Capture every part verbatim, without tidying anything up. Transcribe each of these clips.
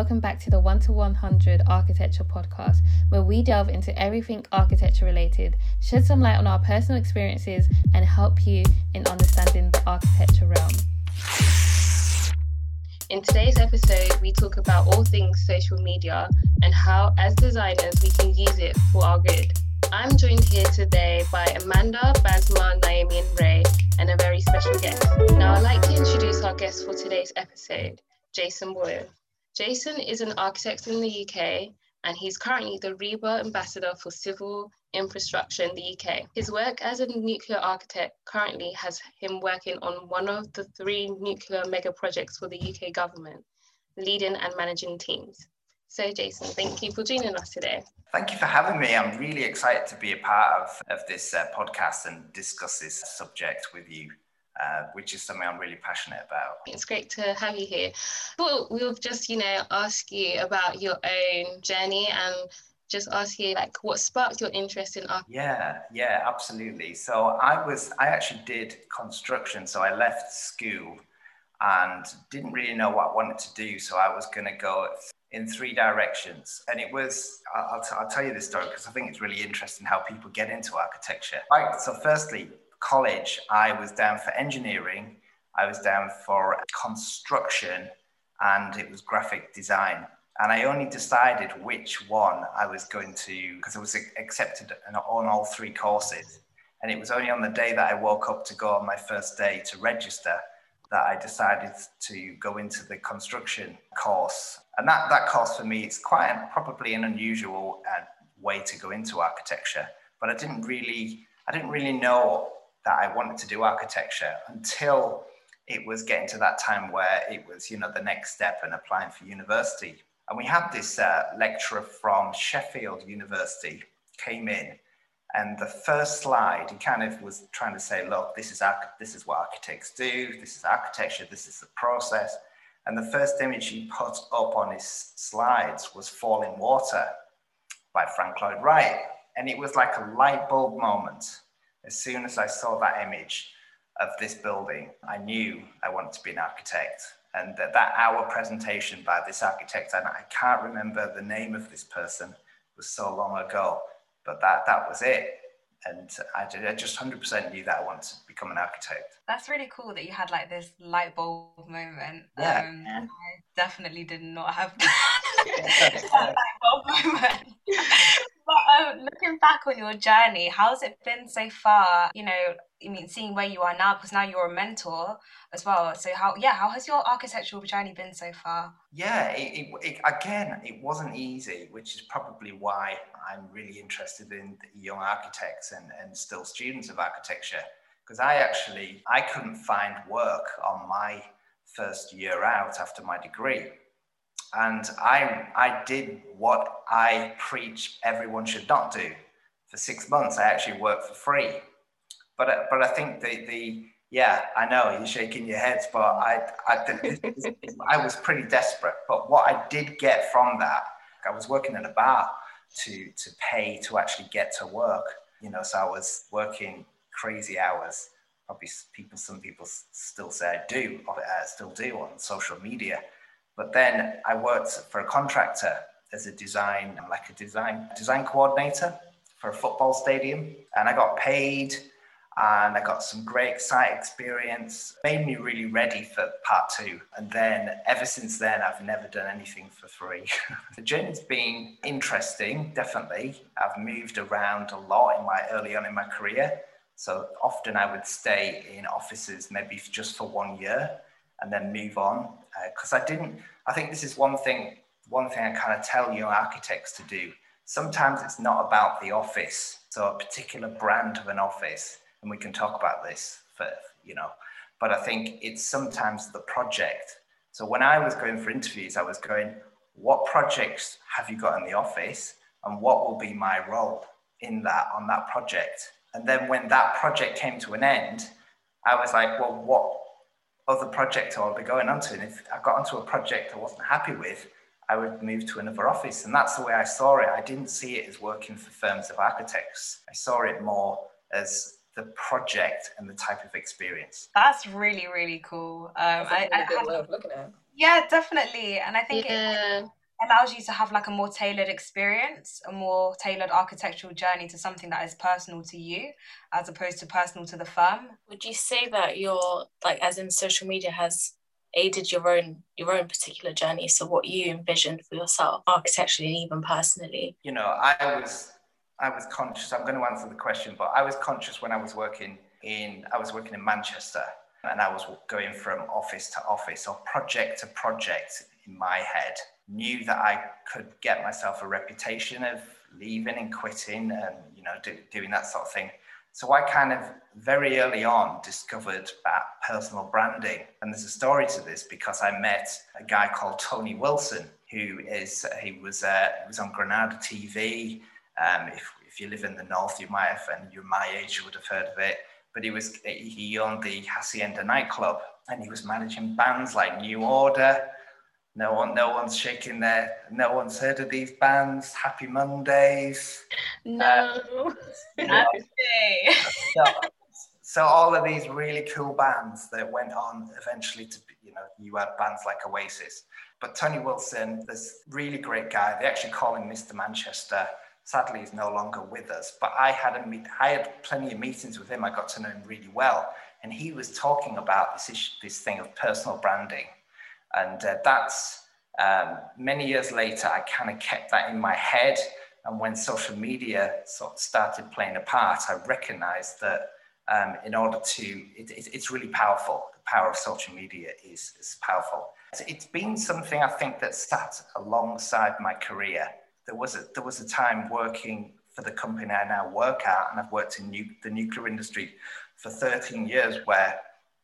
welcome back to the one to one hundred Architecture Podcast, where we delve into everything architecture related, shed some light on our personal experiences, and help you in understanding the architecture realm. In today's episode, we talk about all things social media and how, as designers, we can use it for our good. I'm joined here today by Amanda, Basma, Naomi, and Ray, and a very special guest. Now, I'd like to introduce our guest for today's episode, Jason Boyle. Jason is an architect in the U K, and he's currently the RIBA Ambassador for Civil Infrastructure in the U K. His work as a nuclear architect currently has him working on one of the three nuclear mega projects for the U K government, leading and managing teams. So Jason, thank you for joining us today. Thank you for having me. I'm really excited to be a part of, of this uh, podcast and discuss this subject with you, uh, which is something I'm really passionate about. It's great to have you here. Well, we'll just, you know, ask you about your own journey and just ask you, like, what sparked your interest in art? Yeah, yeah, absolutely. So I was, I actually did construction. So I left school and didn't really know what I wanted to do. So I was going to go in three directions. And it was, I'll, t- I'll tell you this story because I think it's really interesting how people get into architecture. Right, so firstly, college, I was down for engineering, I was down for construction, and it was graphic design. And I only decided which one I was going to, because I was accepted on all three courses. And it was only on the day that I woke up to go on my first day to register that I decided to go into the construction course. And that, that course for me, it's quite an, probably an unusual uh, way to go into architecture. But I didn't really, I didn't really know that I wanted to do architecture until it was getting to that time where it was, you know, the next step and applying for university. And we had this uh, lecturer from Sheffield University came in, and the first slide, he kind of was trying to say, look, this is arch- this is what architects do, this is architecture, this is the process. And the first image he put up on his slides was Falling Water by Frank Lloyd Wright. And it was like a light bulb moment. As soon as I saw that image of this building, I knew I wanted to be an architect. And that, that hour presentation by this architect, and I can't remember the name of this person, it was so long ago, but that, that was it. And I, did, I just one hundred percent knew that I wanted to become an architect. That's really cool that you had like this light bulb moment. Yeah. Um, I definitely did not have that light bulb moment. But um, looking back on your journey, how's it been so far? You know, I mean, seeing where you are now, because now you're a mentor as well. So how, yeah, how has your architectural journey been so far? Yeah, it, it, it, again, it wasn't easy, which is probably why I'm really interested in young architects and, and still students of architecture. Because I actually, I couldn't find work on my first year out after my degree. And I, I did what I preach everyone should not do. For six months, I actually worked for free. But, but I think the, the, yeah, I know you're shaking your heads, but I, I, I was pretty desperate. But what I did get from that, I was working in a bar to, to pay to actually get to work. You know, so I was working crazy hours. Probably people, some people still say I do, or I still do on social media. But then I worked for a contractor as a design, like a design design coordinator for a football stadium. And I got paid and I got some great site experience, made me really ready for part two. And then ever since then, I've never done anything for free. The journey's been interesting, definitely. I've moved around a lot in my early on in my career. So often I would stay in offices maybe just for one year and then move on. Because uh, I didn't, I think this is one thing, one thing I kind of tell young architects to do. Sometimes it's not about the office, so a particular brand of an office, and we can talk about this for, you know, but I think it's sometimes the project. So when I was going for interviews, I was going, what projects have you got in the office and what will be my role in that, on that project? And then when that project came to an end, I was like, well, what other project I'll be going on to? And if I got onto a project I wasn't happy with, I would move to another office. And that's the way I saw it. I didn't see it as working for firms of architects. I saw it more as the project and the type of experience. That's really, really cool. Um, That's a I, really I good had, way of looking at it. Yeah, definitely. And I think it Yeah. allows you to have like a more tailored experience, a more tailored architectural journey to something that is personal to you, as opposed to personal to the firm. Would you say that your, like, as in social media has aided your own your own particular journey? So what you envisioned for yourself, architecturally and even personally? You know, I was I was conscious. I'm going to answer the question, but I was conscious when I was working in I was working in Manchester, and I was going from office to office or project to project in my head. Knew that I could get myself a reputation of leaving and quitting, and you know, do, doing that sort of thing. So I kind of very early on discovered that personal branding. And there's a story to this because I met a guy called Tony Wilson, who is, he was, uh, he was on Granada T V. Um, if, if you live in the north, you might have, and you're my age, you would have heard of it. But he was, he owned the Hacienda nightclub, and he was managing bands like New Order. No one, no one's shaking their, no one's heard of these bands. Happy Mondays. No. Uh, you know, so, so all of these really cool bands that went on eventually to, you know, you had bands like Oasis. But Tony Wilson, this really great guy. They actually call him Mister Manchester. Sadly, he's no longer with us. But I had a meet, I had plenty of meetings with him. I got to know him really well, and he was talking about this issue, this thing of personal branding. And uh, that's um, many years later, I kind of kept that in my head. And when social media sort of started playing a part, I recognized that um, in order to, it, it, it's really powerful. The power of social media is, is powerful. It's, it's been something I think that sat alongside my career. There was a, there was a time working for the company I now work at, and I've worked in nu- the nuclear industry for thirteen years, where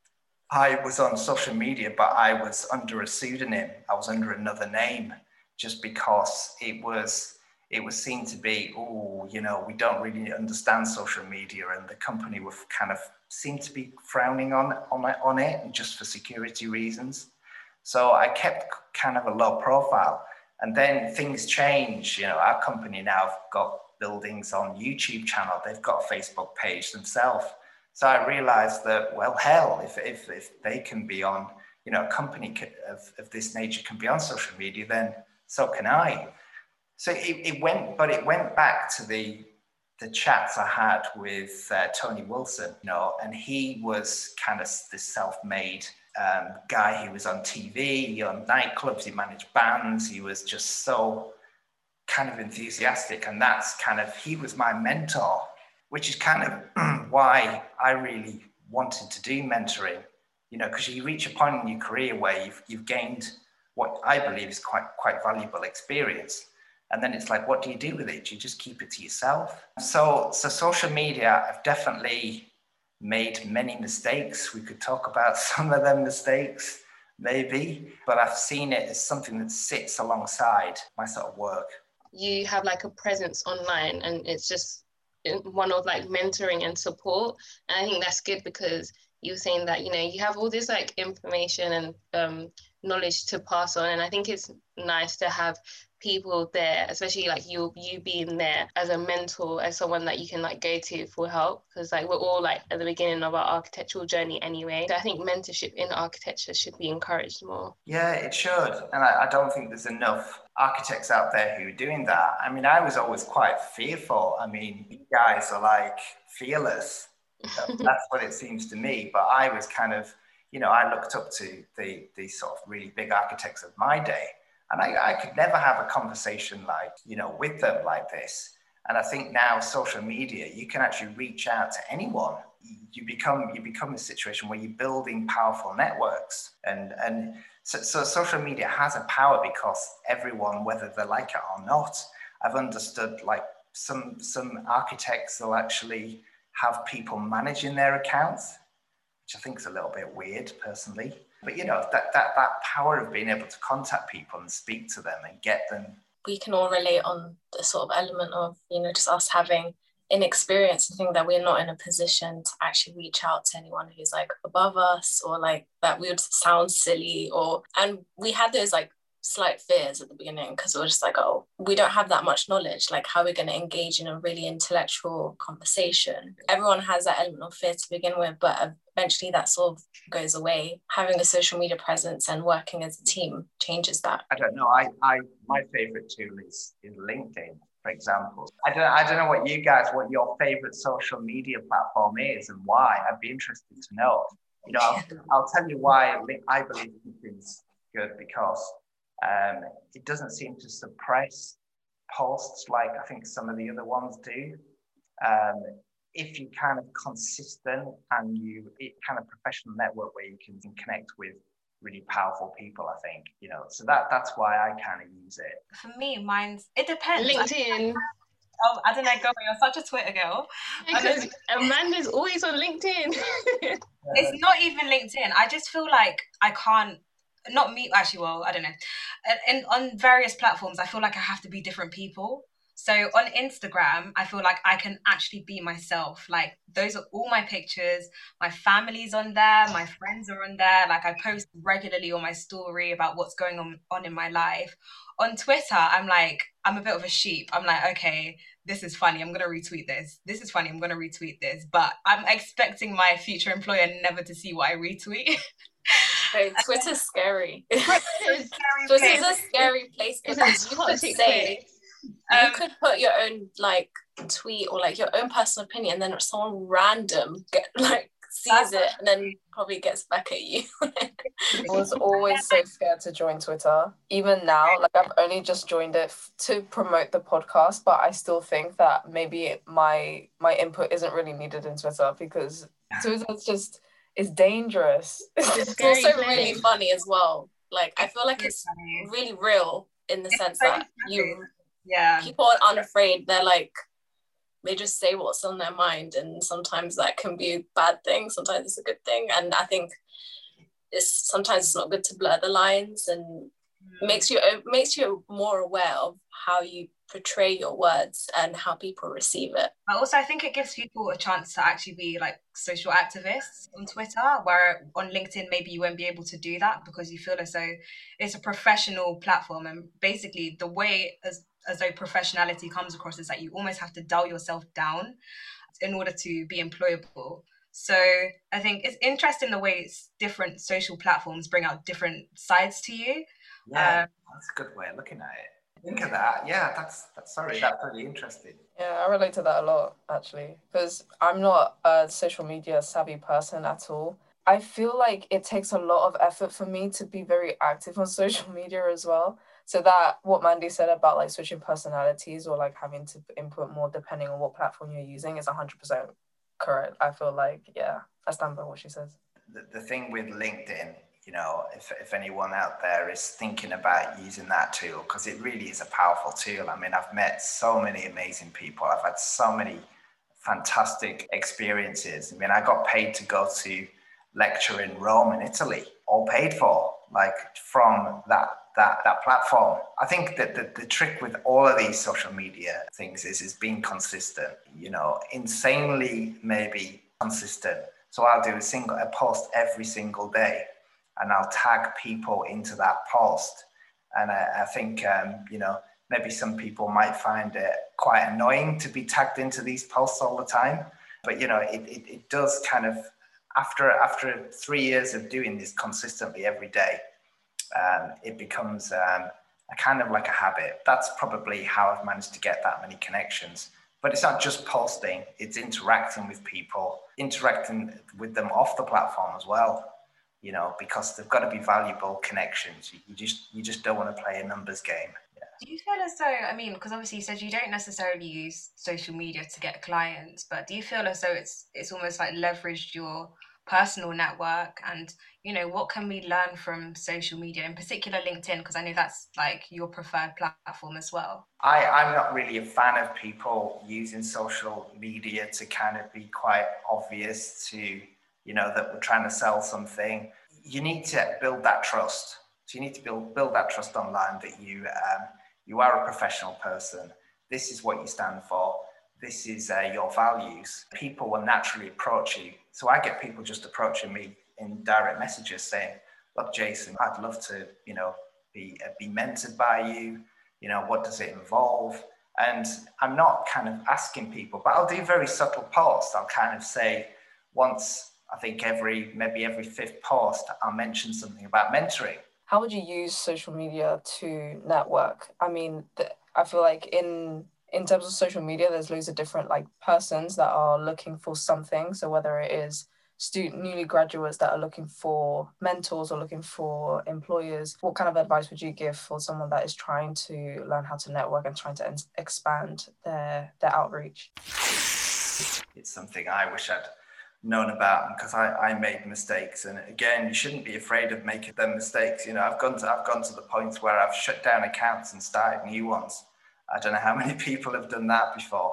I was on social media, but I was under a pseudonym. I was under another name, just because it was it was seen to be, oh, you know, we don't really understand social media, and the company would kind of seemed to be frowning on on it, on it, and just for security reasons. So I kept kind of a low profile, and then things change. You know, our company now have got buildings on YouTube channel. They've got a Facebook page themselves. So I realized that, well, hell, if, if, if they can be on, you know, a company of, of this nature can be on social media, then so can I. So it, it went, but it went back to the, the chats I had with uh, Tony Wilson, you know, and he was kind of this self-made um, guy. He was on T V, on nightclubs, he managed bands. He was just so kind of enthusiastic. And that's kind of, he was my mentor, which is kind of why I really wanted to do mentoring, you know, because you reach a point in your career where you've, you've gained what I believe is quite, quite valuable experience. And then it's like, what do you do with it? Do you just keep it to yourself? So, so social media, I've definitely made many mistakes. We could talk about some of them mistakes, maybe, but I've seen it as something that sits alongside my sort of work. You have like a presence online, and it's just one of like mentoring and support. And I think that's good, because you were saying that, you know, you have all this like information and um, knowledge to pass on. And I think it's nice to have people there, especially like you you being there as a mentor, as someone that you can like go to for help, because like we're all like at the beginning of our architectural journey anyway. So I think mentorship in architecture should be encouraged more. Yeah, it should. And I, I don't think there's enough architects out there who are doing that. I mean, I was always quite fearful. I mean, you guys are like fearless. That's what it seems to me. But I was kind of, you know, I looked up to the, the sort of really big architects of my day. And I, I could never have a conversation like, you know, with them like this. And I think now social media, you can actually reach out to anyone. You become you become a situation where you're building powerful networks. And, and so, so social media has a power because everyone, whether they like it or not, I've understood like some, some architects will actually have people managing their accounts, which I think is a little bit weird personally. But, you know, that, that, that power of being able to contact people and speak to them and get them. We can all relate on the sort of element of, you know, just us having inexperience and think that we're not in a position to actually reach out to anyone who's like above us, or like that we would sound silly, or, and we had those like slight fears at the beginning because we were just like, oh, we don't have that much knowledge. Like, how are we going to engage in a really intellectual conversation? Everyone has that element of fear to begin with, but eventually that sort of goes away. Having a social media presence and working as a team changes that. I don't know. I, I my favorite tool is, is LinkedIn, for example. I don't I don't know what you guys, what your favorite social media platform is and why. I'd be interested to know. You know, I'll, I'll tell you why I believe LinkedIn's good, because Um, it doesn't seem to suppress posts like I think some of the other ones do. Um, if you're kind of consistent and you, it kind of professional network where you can connect with really powerful people, I think, you know, so that that's why I kind of use it. For me, mine's, it depends. LinkedIn. Oh, I don't know, girl, you're such a Twitter girl. Because Amanda's always on LinkedIn. It's not even LinkedIn. I just feel like I can't, not me, actually, well, I don't know. And on various platforms, I feel like I have to be different people. So on Instagram, I feel like I can actually be myself. Like, those are all my pictures. My family's on there. My friends are on there. Like, I post regularly on my story about what's going on, on in my life. On Twitter, I'm like, I'm a bit of a sheep. I'm like, okay, this is funny. I'm going to retweet this. This is funny. I'm going to retweet this. But I'm expecting my future employer never to see what I retweet. Hey, Twitter's scary. Twitter's Twitter's a scary place because you could say, um, you could put your own like tweet or like your own personal opinion, and then someone random get like sees it and then probably gets back at you. I was always so scared to join Twitter. Even now, like I've only just joined it f- to promote the podcast, but I still think that maybe my my input isn't really needed in Twitter because Twitter's just, it's dangerous. It's also really funny as well. Like, I feel like it's really real in the sense that you, yeah, people are unafraid. They're like, they just say what's on their mind, and sometimes that can be a bad thing. Sometimes it's a good thing, and I think it's sometimes it's not good to blur the lines, and mm. makes you makes you more aware of how you portray your words and how people receive it. But also, I think it gives people a chance to actually be like social activists on Twitter, where on LinkedIn maybe you won't be able to do that because you feel as though it's a professional platform, and basically the way as as though professionality comes across is that you almost have to dull yourself down in order to be employable. So I think it's interesting the way it's different social platforms bring out different sides to you. Yeah, um, that's a good way of looking at it. Think of that. Yeah, that's that's sorry, that's really interesting. Yeah, I relate to that a lot actually, because I'm not a social media savvy person at all. I feel like it takes a lot of effort for me to be very active on social media as well. So that what Mandy said about like switching personalities or like having to input more depending on what platform you're using is one hundred percent correct. I feel like, yeah, I stand by what she says. The, the thing with LinkedIn, you know, if, if anyone out there is thinking about using that tool, because it really is a powerful tool. I mean, I've met so many amazing people. I've had so many fantastic experiences. I mean, I got paid to go to lecture in Rome in Italy, all paid for, like from that that that platform. I think that the, the trick with all of these social media things is is being consistent, you know, insanely maybe consistent. So I'll do a single a post every single day, and I'll tag people into that post. And I, I think um, you know, maybe some people might find it quite annoying to be tagged into these posts all the time, but you know, it it, it does kind of. After after three years of doing this consistently every day, um, it becomes um, a kind of like a habit. That's probably how I've managed to get that many connections. But it's not just posting, it's interacting with people, interacting with them off the platform as well, you know, because they've got to be valuable connections. You, you just you just don't want to play a numbers game. Yeah. Do you feel as though, I mean, because obviously you said you don't necessarily use social media to get clients, but do you feel as though it's it's almost like leveraged your personal network? And, you know, what can we learn from social media, in particular LinkedIn, because I know that's like your preferred platform as well? I, I'm not really a fan of people using social media to kind of be quite obvious to, you know, that we're trying to sell something. You need to build that trust. So you need to build build that trust online that you um, you are a professional person. This is what you stand for. This is uh, your values. People will naturally approach you. So I get people just approaching me in direct messages saying, look, Jason, I'd love to, you know, be uh, be mentored by you? You know, what does it involve? And I'm not kind of asking people, but I'll do very subtle posts. I'll kind of say once, I think every, maybe every fifth post, I'll mention something about mentoring. How would you use social media to network? I mean, th- I feel like in in terms of social media, there's loads of different like persons that are looking for something. So whether it is student newly graduates that are looking for mentors or looking for employers, what kind of advice would you give for someone that is trying to learn how to network and trying to expand their their outreach? It's something I wish I'd known about, because I, I made mistakes, and again, you shouldn't be afraid of making them mistakes. You know, I've gone to I've gone to the point where I've shut down accounts and started new ones. I don't know how many people have done that before.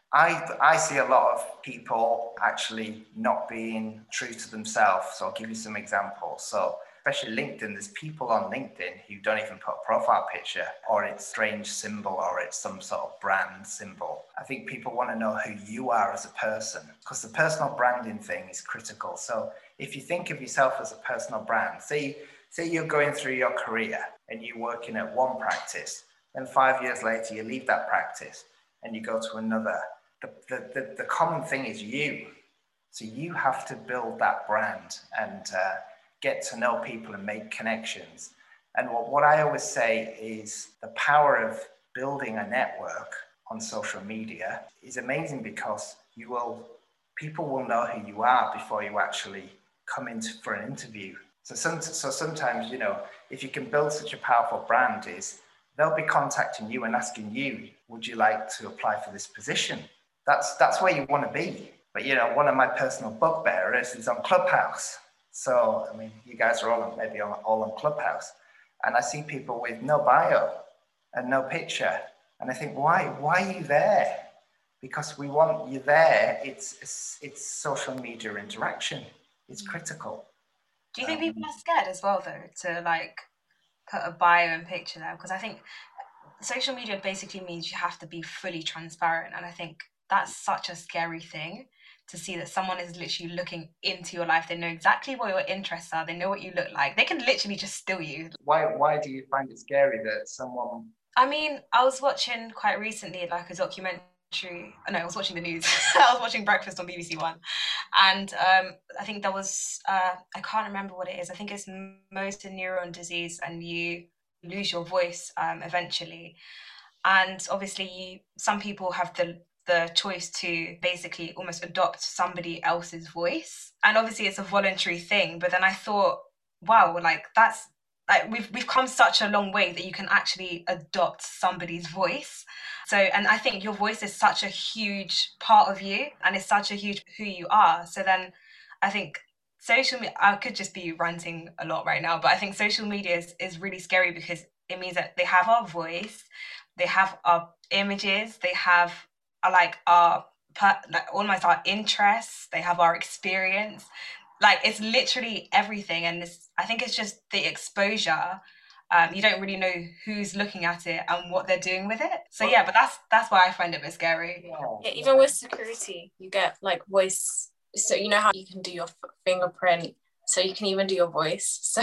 I I see a lot of people actually not being true to themselves. So I'll give you some examples. So especially LinkedIn, there's people on LinkedIn who don't even put a profile picture, or it's a strange symbol, or it's some sort of brand symbol. I think people want to know who you are as a person, because the personal branding thing is critical. So if you think of yourself as a personal brand, say, say you're going through your career and you're working at one practice, then five years later you leave that practice and you go to another. The, the, the, the common thing is you. So you have to build that brand and uh, get to know people and make connections. And what, what I always say is the power of building a network on social media is amazing, because you will, people will know who you are before you actually come in for an interview. So, some, so sometimes, you know, if you can build such a powerful brand, is they'll be contacting you and asking you, would you like to apply for this position? That's, that's where you want to be. But, you know, one of my personal bugbearers is on Clubhouse. So, I mean, you guys are all on, maybe all, all on Clubhouse, and I see people with no bio and no picture. And I think, why, why are you there? Because we want you there. It's, it's, it's social media interaction. It's critical. Do you think um, people are scared as well, though, to like put a bio and picture there? Because I think social media basically means you have to be fully transparent. And I think that's such a scary thing, to see that someone is literally looking into your life. They know exactly what your interests are. They know what you look like. They can literally just steal you. Why, why do you find it scary that someone... I mean, I was watching quite recently like a documentary. No, I was watching the news. I was watching Breakfast on B B C One. And um, I think there was, uh, I can't remember what it is. I think it's motor neuron disease, and you lose your voice um, eventually. And obviously, you, some people have the the choice to basically almost adopt somebody else's voice. And obviously it's a voluntary thing. But then I thought, wow, like that's, like we've we've come such a long way that you can actually adopt somebody's voice. So, and I think your voice is such a huge part of you, and it's such a huge who you are. So then I think social media, I could just be ranting a lot right now, but I think social media is, is really scary, because it means that they have our voice, they have our images, they have our, like our, like almost our interests, they have our experience. Like it's literally everything. And this, I think it's just the exposure. Um, you don't really know who's looking at it and what they're doing with it. So yeah, but that's that's why I find it a bit scary. Yeah, even with security, you get like voice. So you know how you can do your f- fingerprint, so you can even do your voice. So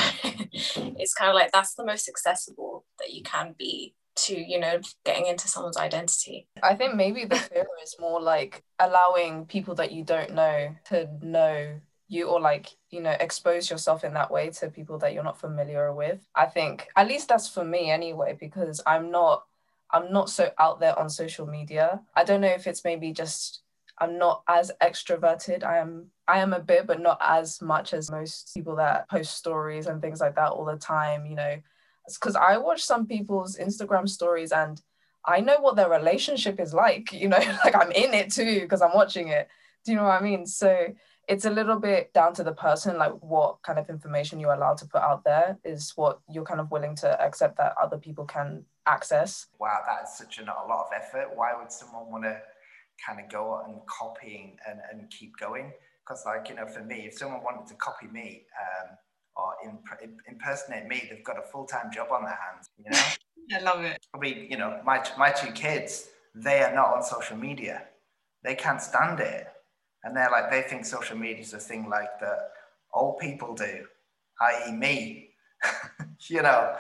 it's kind of like that's the most accessible that you can be to, you know, getting into someone's identity. I think maybe the fear is more like allowing people that you don't know to know you, or like, you know, expose yourself in that way to people that you're not familiar with. I think at least that's for me anyway, because I'm not I'm not so out there on social media. I don't know if it's maybe just I'm not as extroverted. I am I am a bit, but not as much as most people that post stories and things like that all the time, you know. Because I watch some people's Instagram stories and I know what their relationship is like, you know, like I'm in it too because I'm watching it. Do you know what I mean? So it's a little bit down to the person, like what kind of information you're allowed to put out there is what you're kind of willing to accept that other people can access. Wow, that is such a, a lot of effort. Why would someone want to kind of go and copying and, and keep going? Because like, you know, for me, if someone wanted to copy me um, or imp- impersonate me, they've got a full-time job on their hands, you know? I love it. I mean, you know, my, my two kids, they are not on social media. They can't stand it. And they're like, they think social media is a thing like that old people do, that is me. you know.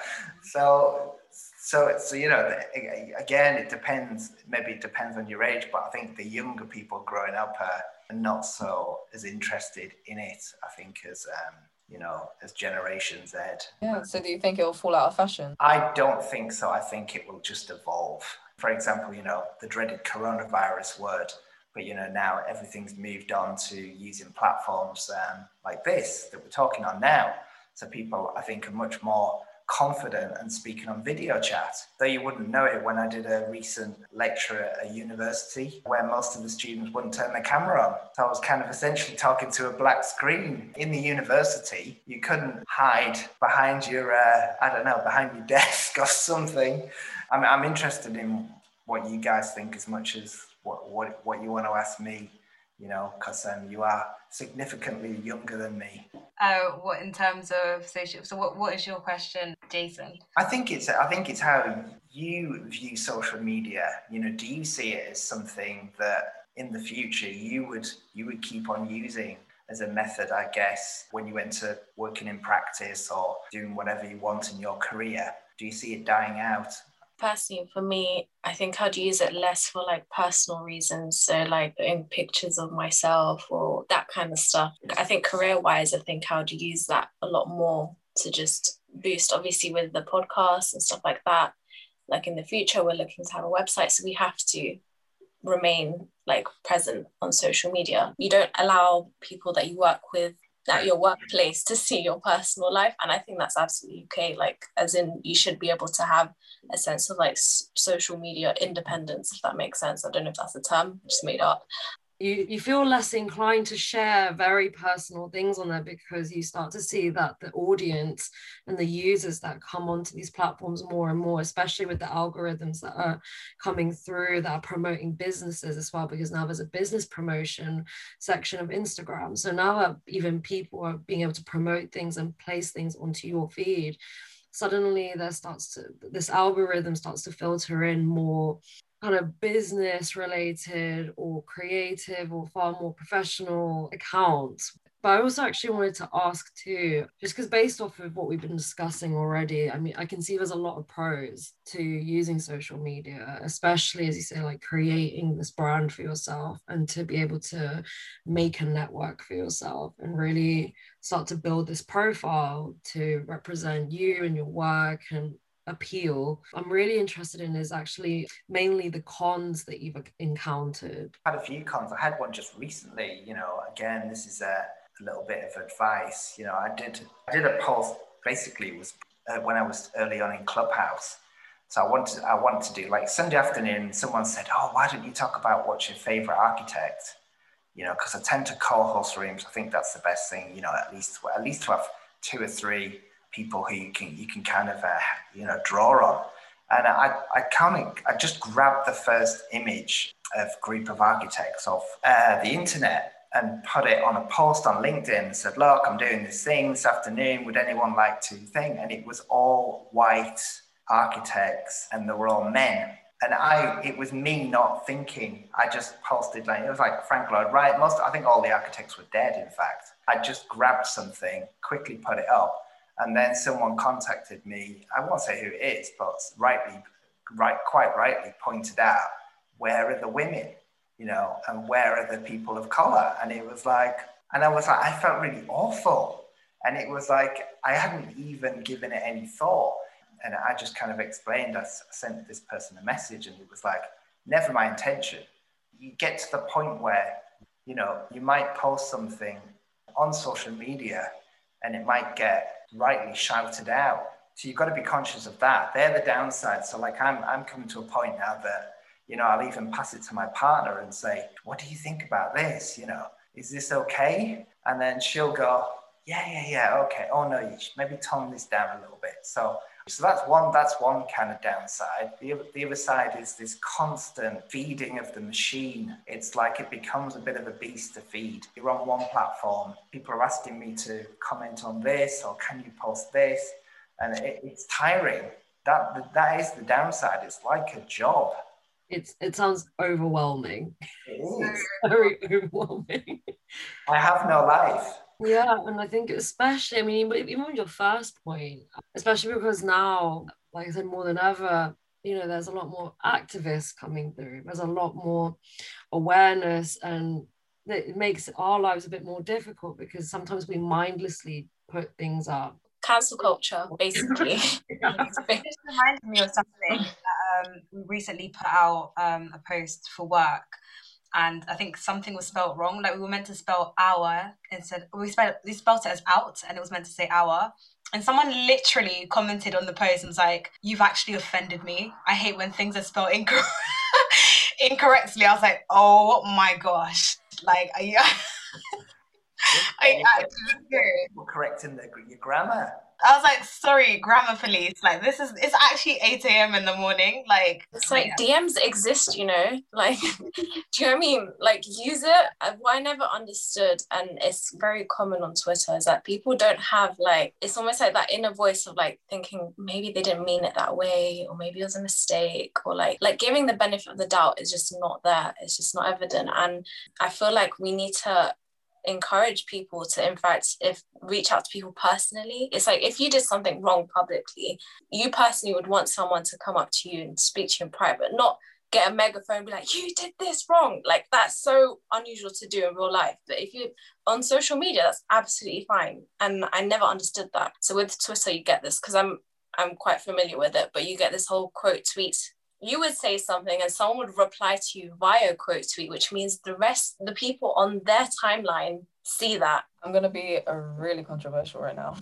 So, so, so you know, again, it depends. Maybe it depends on your age, but I think the younger people growing up are not so as interested in it, I think, as um, you know, as Generation Z. Yeah. So, do you think it will fall out of fashion? I don't think so. I think it will just evolve. For example, you know, the dreaded coronavirus word. But, you know, now everything's moved on to using platforms um, like this that we're talking on now. So people, I think, are much more confident and speaking on video chat. Though you wouldn't know it, when I did a recent lecture at a university where most of the students wouldn't turn their camera on. So I was kind of essentially talking to a black screen. In the university, you couldn't hide behind your, uh, I don't know, behind your desk or something. I mean, I'm interested in what you guys think as much as what what, what you want to ask me, you know, because um, you are significantly younger than me. Uh, what in terms of social? So, what, what is your question, Jason? I think it's I think it's how you view social media. You know, do you see it as something that in the future you would you would keep on using as a method, I guess, when you enter working in practice or doing whatever you want in your career? Do you see it dying out? Personally, for me, I think I'd use it less for like personal reasons. So like putting pictures of myself or that kind of stuff. I think career-wise, I think I would use that a lot more to just boost, obviously with the podcast and stuff like that. Like in the future, we're looking to have a website. So we have to remain like present on social media. You don't allow people that you work with at your workplace to see your personal life, and I think that's absolutely okay. Like, as in, you should be able to have a sense of like s- social media independence, if that makes sense. I don't know if that's a term, just made up. You, you feel less inclined to share very personal things on there because you start to see that the audience and the users that come onto these platforms more and more, especially with the algorithms that are coming through that are promoting businesses as well, because now there's a business promotion section of Instagram. So now that even people are being able to promote things and place things onto your feed, suddenly there starts to, this algorithm starts to filter in more kind of business related or creative or far more professional accounts. But I also actually wanted to ask too, just because based off of what we've been discussing already, I mean, I can see there's a lot of pros to using social media, especially as you say, like creating this brand for yourself and to be able to make a network for yourself and really start to build this profile to represent you and your work and appeal. I'm really interested in is actually mainly the cons that you've encountered. I had a few cons. I had one just recently, you know, again, this is a, a little bit of advice. You know, I did I did a post, basically it was uh, when I was early on in Clubhouse. So I wanted, I wanted to do like Sunday afternoon, someone said, oh, why don't you talk about what's your favorite architect? You know, because I tend to co-host rooms. I think that's the best thing, you know, at least, at least to have two or three people who you can you can kind of uh, you know draw on, and I I kind of I just grabbed the first image of group of architects off uh, the internet and put it on a post on LinkedIn and said, look, I'm doing this thing this afternoon. Would anyone like to think? And it was all white architects, and they were all men. And I, it was me not thinking. I just posted like it was like Frank Lloyd Wright. Most I think all the architects were dead. In fact, I just grabbed something, quickly put it up. And then someone contacted me, I won't say who it is, but rightly, right, quite rightly pointed out, where are the women, you know, and where are the people of color? And it was like, and I was like, I felt really awful. And it was like, I hadn't even given it any thought. And I just kind of explained, I sent this person a message and it was like, never my intention. You get to the point where, you know, you might post something on social media and it might get rightly shouted out. So you've got to be conscious of that. They're the downsides. So like I'm I'm coming to a point now that, you know, I'll even pass it to my partner and say, what do you think about this? You know, is this okay? And then she'll go, yeah, yeah, yeah, okay. Oh no, you should maybe tone this down a little bit. So so that's one that's one kind of downside. The other, the other side is this constant feeding of the machine. It's like it becomes a bit of a beast to feed. You're on one platform, people are asking me to comment on this or can you post this? And it, it's tiring. That that is the downside. It's like a job. It's it sounds overwhelming. It is. Very overwhelming. I have no life. Yeah, and I think especially, I mean, even even with your first point, especially because now, like I said, more than ever, you know, there's a lot more activists coming through. There's a lot more awareness, and it makes our lives a bit more difficult because sometimes we mindlessly put things up. Cancel culture, basically. Yeah. It just reminded me of something that um, we recently put out um, a post for work, and I think something was spelled wrong. Like we were meant to spell hour instead. We spelled we spelled it as out, and it was meant to say hour. And someone literally commented on the post and was like, "You've actually offended me. I hate when things are spelled incorrect." incorrectly. I was like, "Oh my gosh!" Like, are you? I, I, We're correcting the, your grammar. I was like, sorry, grammar police. Like, this is, it's actually eight a.m. in the morning. Like, it's like D Ms exist, you know? Like, do you know what I mean? Like, use it. What I never understood, and it's very common on Twitter, is that people don't have, like, it's almost like that inner voice of, like, thinking maybe they didn't mean it that way, or maybe it was a mistake, or, like, like giving the benefit of the doubt is just not there. It's just not evident. And I feel like we need to encourage people to, in fact, if reach out to people personally. It's like if you did something wrong publicly, you personally would want someone to come up to you and speak to you in private, not get a megaphone and be like, you did this wrong. Like, that's so unusual to do in real life. But if you on social media, that's absolutely fine. And I never understood that. So with Twitter, you get this, because I'm I'm quite familiar with it, but you get this whole quote tweet. You would say something and someone would reply to you via quote tweet, which means the rest, the people on their timeline see that. I'm going to be a really controversial right now.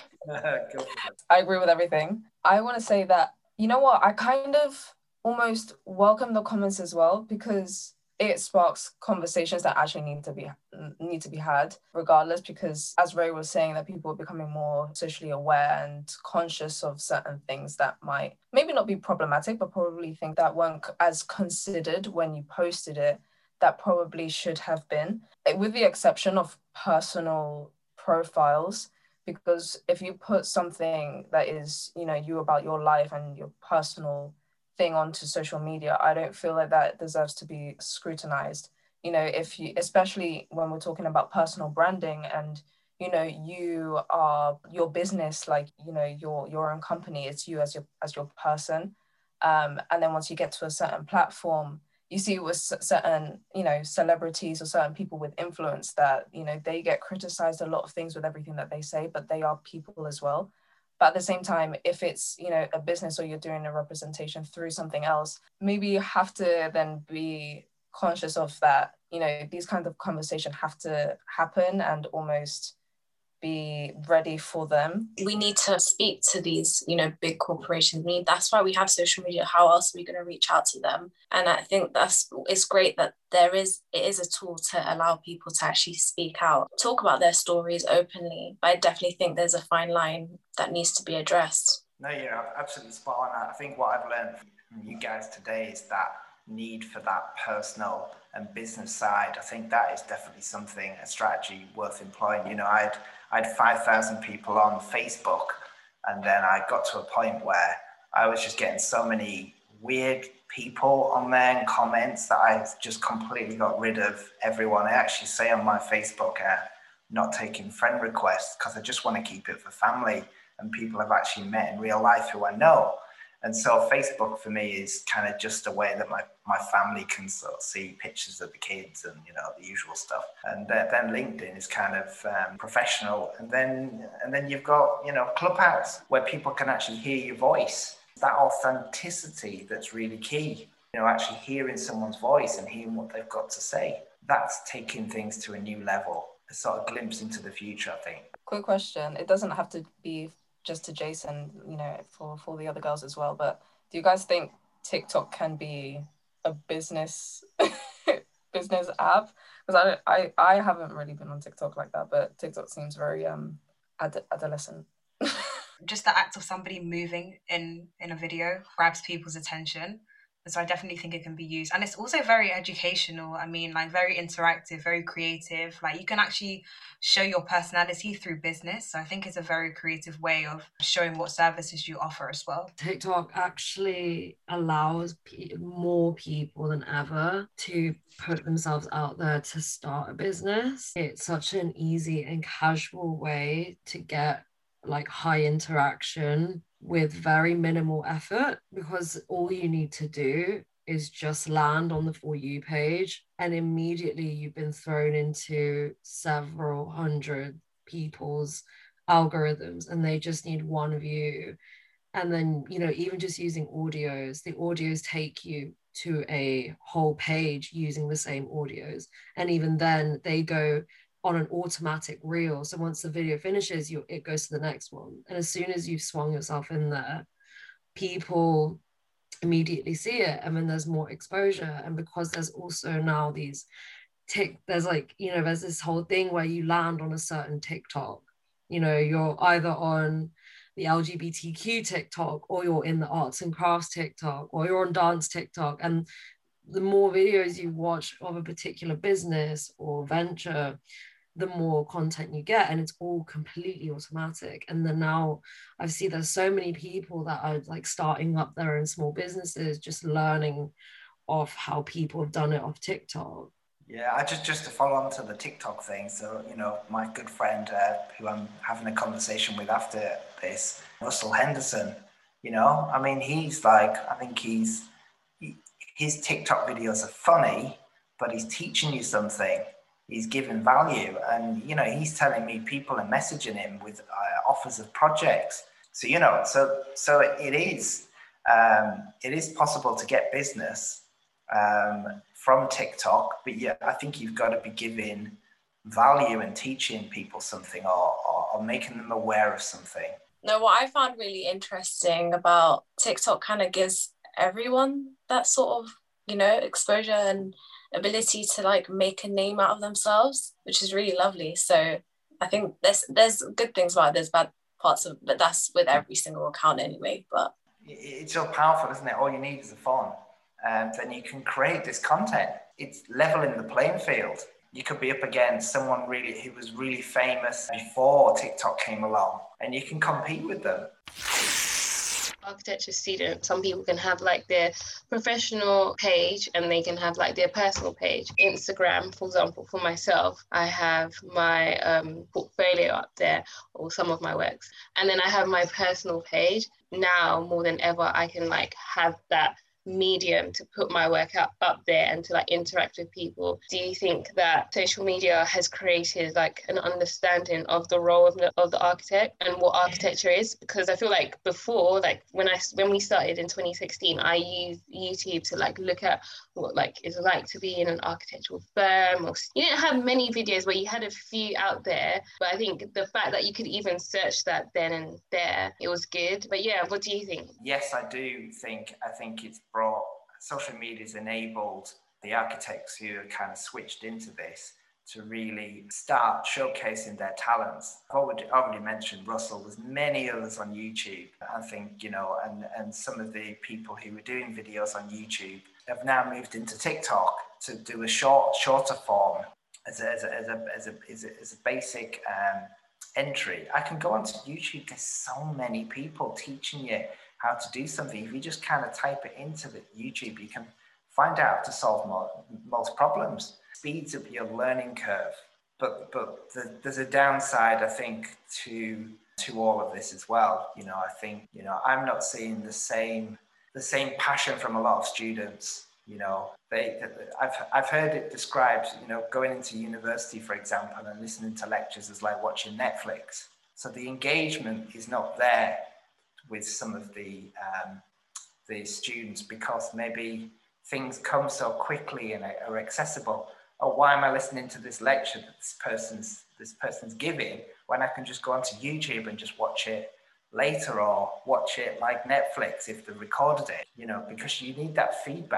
I agree with everything. I want to say that, you know what, I kind of almost welcome the comments as well, because it sparks conversations that actually need to be need to be had regardless, because as Ray was saying, that people are becoming more socially aware and conscious of certain things that might maybe not be problematic, but probably think that weren't as considered when you posted it, that probably should have been, with the exception of personal profiles. Because if you put something that is, you know, you about your life and your personal thing onto social media, I don't feel like that deserves to be scrutinized. You know, if you, especially when we're talking about personal branding, and you know, you are your business, like, you know, your your own company, it's you as your as your person. Um, and then once you get to a certain platform, you see with certain, you know, celebrities or certain people with influence that, you know, they get criticized a lot of things with everything that they say, but they are people as well. But at the same time, if it's, you know, a business or you're doing a representation through something else, maybe you have to then be conscious of that, you know, these kinds of conversations have to happen and almost be ready for them. We need to speak to these, you know, big corporations. I mean, that's why we have social media. How else are we going to reach out to them? And I think that's, it's great that there is, it is a tool to allow people to actually speak out, talk about their stories openly. But I definitely think there's a fine line that needs to be addressed. No, you're absolutely spot on. I think what I've learned from you guys today is that need for that personal and business side. I think that is definitely something, a strategy worth employing. You know, I had I had five thousand people on Facebook, and then I got to a point where I was just getting so many weird people on there and comments that I just completely got rid of everyone. I actually say on my Facebook, uh, not taking friend requests, because I just want to keep it for family and people I've actually met in real life who I know. And so Facebook for me is kind of just a way that my, my family can sort of see pictures of the kids and, you know, the usual stuff. And uh, then LinkedIn is kind of um, professional. And then and then you've got, you know, Clubhouse, where people can actually hear your voice. That authenticity that's really key. You know, actually hearing someone's voice and hearing what they've got to say. That's taking things to a new level. A sort of glimpse into the future, I think. Quick question. It doesn't have to be just to Jason, you know, for, for the other girls as well. But do you guys think TikTok can be a business business app? Because I, I I haven't really been on TikTok like that, but TikTok seems very um ad- adolescent. Just the act of somebody moving in in a video grabs people's attention. So I definitely think it can be used. And it's also very educational. I mean, like very interactive, very creative. Like you can actually show your personality through business. So I think it's a very creative way of showing what services you offer as well. TikTok actually allows pe- more people than ever to put themselves out there to start a business. It's such an easy and casual way to get like high interaction with very minimal effort, because all you need to do is just land on the For You page and immediately you've been thrown into several hundred people's algorithms and they just need one of you. And then, you know, even just using audios, the audios take you to a whole page using the same audios. And even then they go on an automatic reel. So once the video finishes, you it goes to the next one. And as soon as you've swung yourself in there, people immediately see it. And then there's more exposure. And because there's also now these tick, there's like, you know, there's this whole thing where you land on a certain TikTok. You know, you're either on the L G B T Q TikTok, or you're in the arts and crafts TikTok, or you're on dance TikTok. And the more videos you watch of a particular business or venture, the more content you get, and it's all completely automatic. And then now I see there's so many people that are like starting up their own small businesses, just learning off how people have done it off TikTok. Yeah, I just just to follow on to the TikTok thing. So, you know, my good friend uh, who I'm having a conversation with after this, Russell Henderson, you know, I mean, he's like, I think he's, he, his TikTok videos are funny, but he's teaching you something. He's giving value. And, you know, he's telling me people are messaging him with uh, offers of projects. So, you know, so so it is, um, it is possible to get business um, from TikTok, but yeah, I think you've got to be giving value and teaching people something, or, or, or making them aware of something. No, what I found really interesting about TikTok kind of gives everyone that sort of, you know, exposure and ability to like make a name out of themselves, which is really lovely. So I think there's there's good things about it, there's bad parts of it, but that's with every single account anyway. But it's so powerful, isn't it? All you need is a phone, and then you can create this content. It's leveling the playing field. You could be up against someone really who was really famous before TikTok came along, and you can compete with them. Architecture student, some people can have like their professional page and they can have like their personal page. Instagram, for example, for myself, I have my um, portfolio up there, or some of my works, and then I have my personal page. Now more than ever, I can like have that medium to put my work up, up there and to like interact with people. Do you think that social media has created like an understanding of the role of the, of the architect and what architecture is? Because I feel like before, like when I when we started in twenty sixteen, I used YouTube to like look at what like it's like to be in an architectural firm. Or you didn't have many videos, but you had a few out there. But I think the fact that you could even search that then and there, it was good. But yeah, what do you think? Yes, I do think I think it's brought, social media's enabled the architects who are kind of switched into this to really start showcasing their talents. I've already, already mentioned Russell. There's many others on YouTube. I think, you know, and, and some of the people who were doing videos on YouTube have now moved into TikTok to do a short, shorter form as a, as a, as a, as a, as a, as a basic um, entry. I can go onto YouTube. There's so many people teaching you how to do something. If you just kind of type it into the YouTube, you can find out how to solve more, most problems. Speeds up your learning curve. But but the, there's a downside, I think, to to all of this as well. You know, I think, you know, I'm not seeing the same the same passion from a lot of students. You know, they I've I've heard it described, you know, going into university, for example, and listening to lectures is like watching Netflix. So the engagement is not there with some of the um, the students, because maybe things come so quickly and are accessible. Oh, why am I listening to this lecture that this person's this person's giving when I can just go onto YouTube and just watch it later, or watch it like Netflix if they recorded it? You know, because you need that feedback.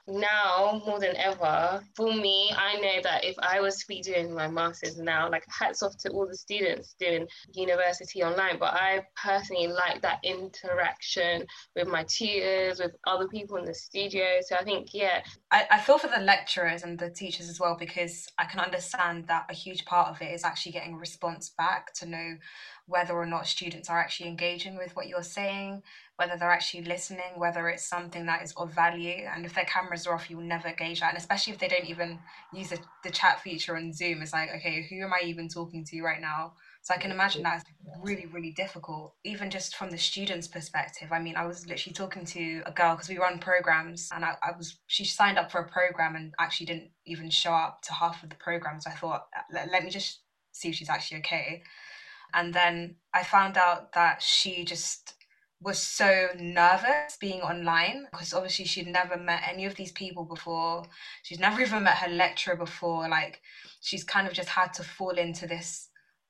now more than ever, for me, I know that if I was to be doing my master's now, like hats off to all the students doing university online, but I personally like that interaction with my tutors, with other people in the studio. So I think, yeah. I, I feel for the lecturers and the teachers as well, because I can understand that a huge part of it is actually getting a response back to know whether or not students are actually engaging with what you're saying, whether they're actually listening, whether it's something that is of value. And if their cameras are off, you will never gauge that. And especially if they don't even use the, the chat feature on Zoom, it's like, okay, who am I even talking to right now? So I can imagine that's really, really difficult, even just from the students' perspective. I mean, I was literally talking to a girl because we run programs, and I, I was she signed up for a program and actually didn't even show up to half of the program. So I thought, let, let me just see if she's actually okay. And then I found out that she just was so nervous being online because obviously she'd never met any of these people before. She's never even met her lecturer before. Like, she's kind of just had to fall into this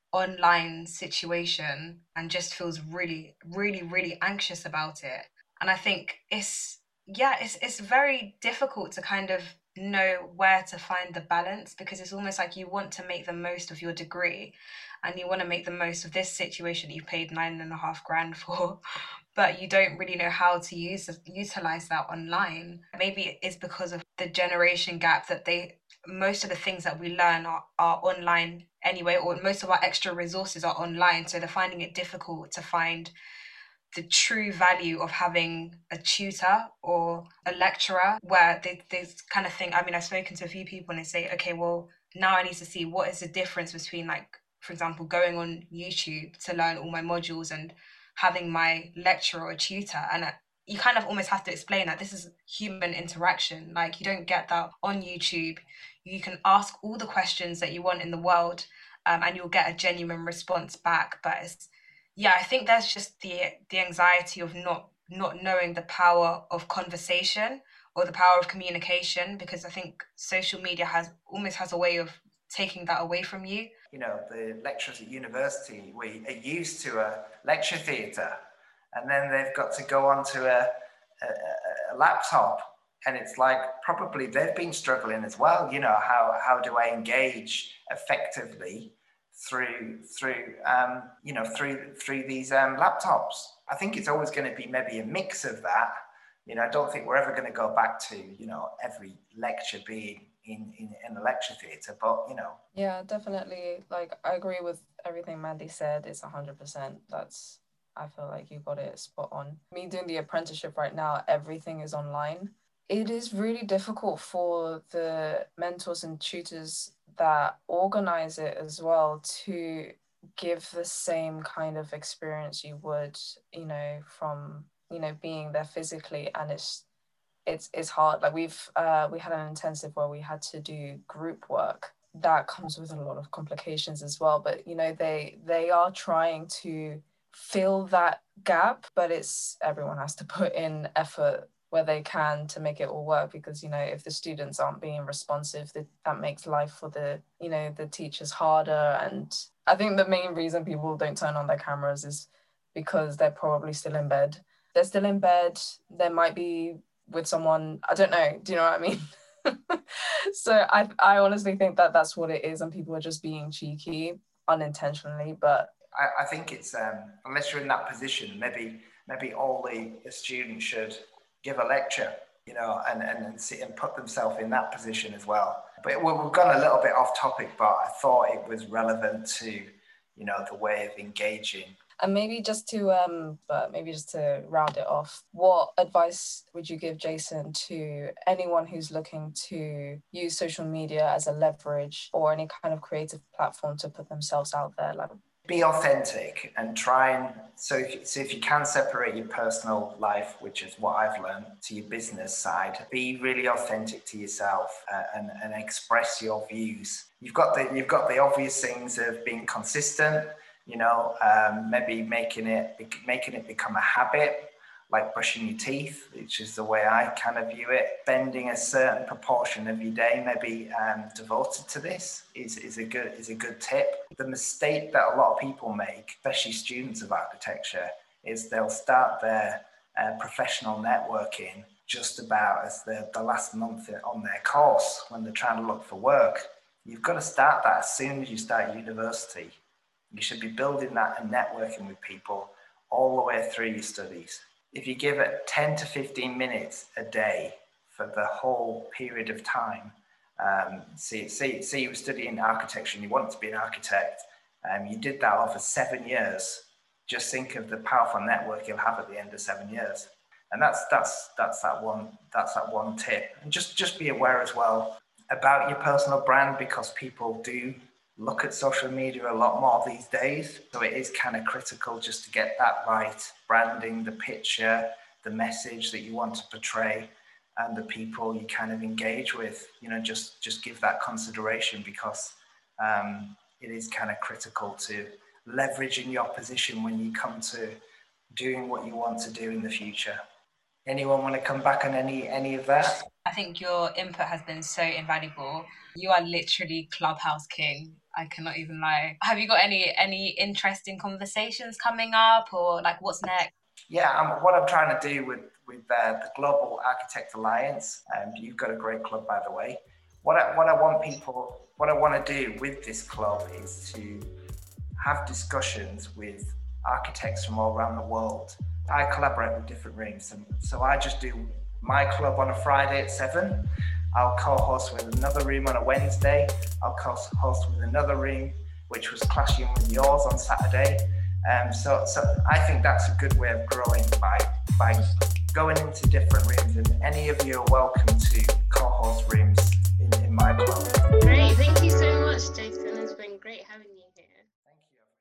online situation and just feels really, really, really anxious about it. And I think it's, yeah, it's it's very difficult to kind of know where to find the balance, because it's almost like you want to make the most of your degree and you want to make the most of this situation that you've paid nine and a half grand for, but you don't really know how to use utilize that online. Maybe it's because of the generation gap that they most of the things that we learn are, are online anyway, or most of our extra resources are online, so they're finding it difficult to find the true value of having a tutor or a lecturer where they, they kind of think, I mean, I've spoken to a few people and they say, okay, well, now I need to see what is the difference between, like, for example, going on YouTube to learn all my modules and having my lecturer or tutor. And you kind of almost have to explain that this is human interaction. Like, you don't get that on YouTube. You can ask all the questions that you want in the world, um, and you'll get a genuine response back. But it's, yeah, I think there's just the the anxiety of not not knowing the power of conversation or the power of communication, because I think social media has almost has a way of taking that away from you. You know, the lecturers at university, we are used to a lecture theatre, and then they've got to go onto a, a, a laptop, and it's like probably they've been struggling as well. You know, how how do I engage effectively through through um, you know through through these um, laptops? I think it's always going to be maybe a mix of that. You know, I don't think we're ever going to go back to, you know, every lecture being in, in, in a lecture theatre, but, you know. Yeah, definitely. Like, I agree with everything Mandy said. It's one hundred percent. That's, I feel like you got it spot on. Me doing the apprenticeship right now, everything is online. It is really difficult for the mentors and tutors that organize it as well to give the same kind of experience you would, you know, from, you know, being there physically. And it's it's it's hard. Like, we've uh we had an intensive where we had to do group work. That comes with a lot of complications as well, but, you know, they they are trying to fill that gap, but it's everyone has to put in effort where they can to make it all work, because, you know, if the students aren't being responsive, that, that makes life for the, you know, the teachers harder. And I think the main reason people don't turn on their cameras is because they're probably still in bed. They're still in bed. They might be with someone, I don't know. Do you know what I mean? So I I honestly think that that's what it is, and people are just being cheeky unintentionally. But I, I think it's, um, unless you're in that position, maybe maybe all the students should give a lecture, you know, and, and, and sit and put themselves in that position as well. But we've gone a little bit off topic, but I thought it was relevant to, you know, the way of engaging. And maybe just to um, but maybe just to round it off, what advice would you give, Jason, to anyone who's looking to use social media as a leverage or any kind of creative platform to put themselves out there? Like, be authentic and try and, so if, so if you can separate your personal life, which is what I've learned, to your business side, be really authentic to yourself, uh, and, and express your views. You've got the, you've got the obvious things of being consistent, you know, um, maybe making it, making it become a habit, like brushing your teeth, which is the way I kind of view it. Spending a certain proportion of your day maybe um, devoted to this is, is a good is a good tip. The mistake that a lot of people make, especially students of architecture, is they'll start their uh, professional networking just about as the, the last month on their course when they're trying to look for work. You've got to start that as soon as you start university. You should be building that and networking with people all the way through your studies. If you give it ten to fifteen minutes a day for the whole period of time, um, see, see, see you were studying architecture and you wanted to be an architect, um, you did that over seven years. Just think of the powerful network you'll have at the end of seven years. And that's that's that's that one that's that one tip. And just just be aware as well about your personal brand, because people do look at social media a lot more these days. So it is kind of critical just to get that right. Branding, the picture, the message that you want to portray, and the people you kind of engage with. You know, just just give that consideration, because um, it is kind of critical to leveraging your position when you come to doing what you want to do in the future. Anyone want to come back on any any of that? I think your input has been so invaluable. You are literally Clubhouse king. I cannot even lie. Have you got any any interesting conversations coming up, or like what's next? Yeah, um, what I'm trying to do with with uh, the Global Architect Alliance, and um, you've got a great club, by the way. What I what I want people, what I want to do with this club is to have discussions with architects from all around the world. I collaborate with different rooms, and so I just do my club on a Friday at seven. I'll co-host with another room on a Wednesday. I'll co-host with another room, which was clashing with yours on Saturday. Um, so, so I think that's a good way of growing by by going into different rooms. And any of you are welcome to co-host rooms in, in my club. Great, thank you so much, Jason. It's been great having you here. Thank you.